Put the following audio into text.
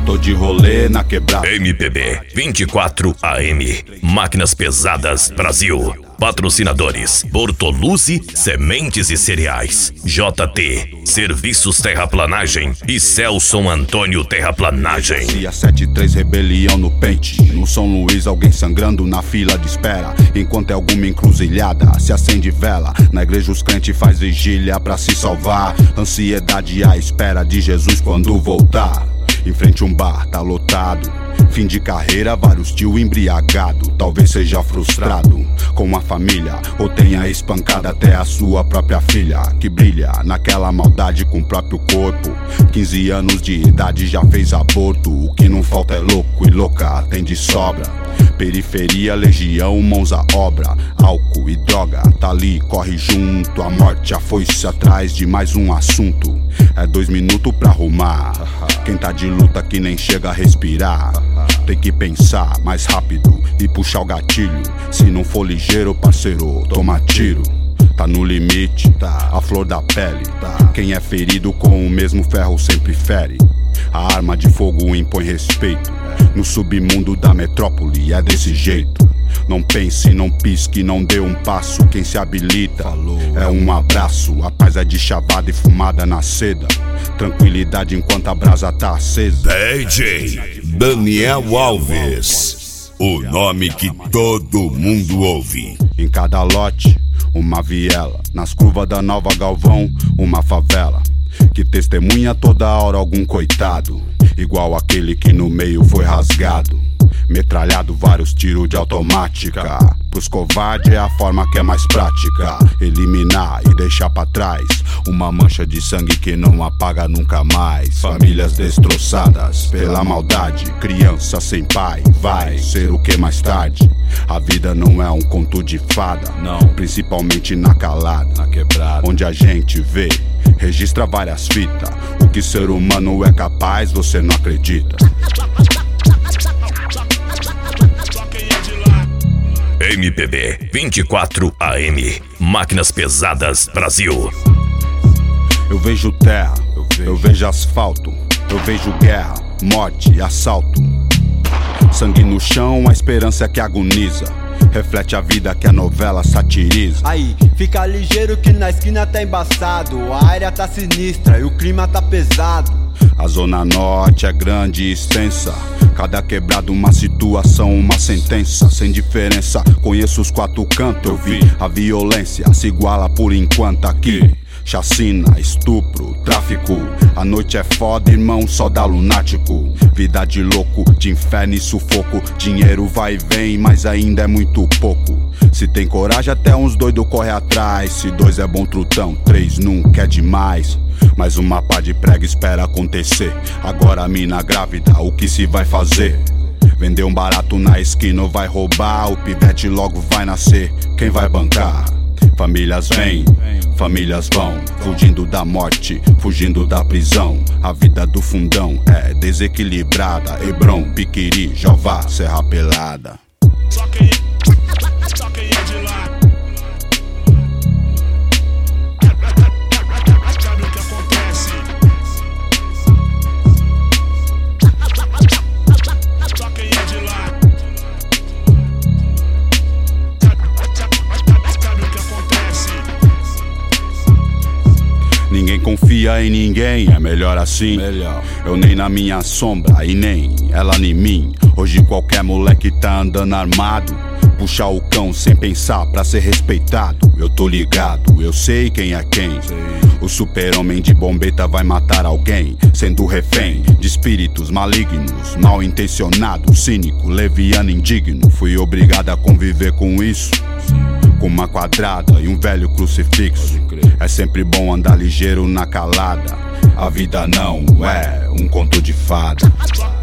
tô de rolê na quebrada. MPB 24 AM, Máquinas Pesadas Brasil. Patrocinadores: Bortolucci Sementes e Cereais, JT Serviços Terraplanagem e Celson Antônio Terraplanagem. Dia 73 rebelião no pente. No São Luís alguém sangrando na fila de espera. Enquanto é alguma encruzilhada se acende vela. Na igreja os crentes faz vigília pra se salvar. Ansiedade à espera de Jesus quando voltar. Em frente um bar tá lotado. Fim de carreira, vários tio embriagado. Talvez seja frustrado com a família, ou tenha espancado até a sua própria filha, que brilha naquela maldade com o próprio corpo. 15 anos de idade já fez aborto. O que não falta é louco e louca, tem de sobra. Periferia, legião, mãos à obra. Álcool e droga, tá ali, corre junto. A morte, a foice atrás de mais um assunto. É 2 minutos pra arrumar. Quem tá de luta que nem chega a respirar. Tem que pensar mais rápido e puxar o gatilho. Se não for ligeiro, parceiro, toma tiro. Tá no limite, tá, a flor da pele, tá. Quem é ferido com o mesmo ferro sempre fere. A arma de fogo impõe respeito. No submundo da metrópole é desse jeito. Não pense, não pisque, não dê um passo. Quem se habilita é um abraço. A paz é de chavada e fumada na seda. Tranquilidade enquanto a brasa tá acesa. DJ Daniel Alves, o nome que todo mundo ouve. Em cada lote, uma viela. Nas curvas da Nova Galvão, uma favela. Que testemunha toda hora algum coitado. Igual aquele que no meio foi rasgado. Metralhado vários tiros de automática. Pros covardes é a forma que é mais prática. Eliminar e deixar pra trás uma mancha de sangue que não apaga nunca mais. Famílias destroçadas pela maldade. Criança sem pai vai ser o que mais tarde. A vida não é um conto de fada, não. Principalmente na calada, na quebrada, onde a gente vê, registra várias fitas. O que ser humano é capaz, você não acredita. MPB 24 AM, Máquinas Pesadas Brasil. Eu vejo terra, eu vejo asfalto. Eu vejo guerra, morte e assalto. Sangue no chão, a esperança que agoniza. Reflete a vida que a novela satiriza. Aí, fica ligeiro que na esquina tá embaçado. A área tá sinistra e o clima tá pesado. A zona norte é grande e extensa. Cada quebrada uma situação, uma sentença. Sem diferença, conheço os 4 cantos. Eu vi a violência se iguala por enquanto aqui. Chacina, estupro, tráfico. A noite é foda, irmão, só dá lunático. Vida de louco, de inferno e sufoco. Dinheiro vai e vem, mas ainda é muito pouco. Se tem coragem, até uns doidos corre atrás. Se 2 é bom trutão, 3 nunca é demais. Mais uma pá de prega espera acontecer. Agora a mina grávida, o que se vai fazer? Vender um barato na esquina ou vai roubar? O pivete logo vai nascer, quem vai bancar? Famílias vêm, famílias vão, fugindo da morte, fugindo da prisão. A vida do fundão é desequilibrada. Hebron, Piquiri, Jová, Serra Pelada. Só quem é de lá sabe o que acontece. Só quem é de lá sabe o que acontece. Ninguém confia em ninguém, é melhor assim. Eu nem na minha sombra e nem ela em mim. Hoje qualquer moleque tá andando armado. Puxar o cão sem pensar pra ser respeitado. Eu tô ligado, eu sei quem é quem. O super-homem de bombeta vai matar alguém, sendo refém de espíritos malignos, mal intencionado, cínico, leviano, indigno. Fui obrigado a conviver com isso, com uma quadrada e um velho crucifixo. É sempre bom andar ligeiro na calada. A vida não é um conto de fada.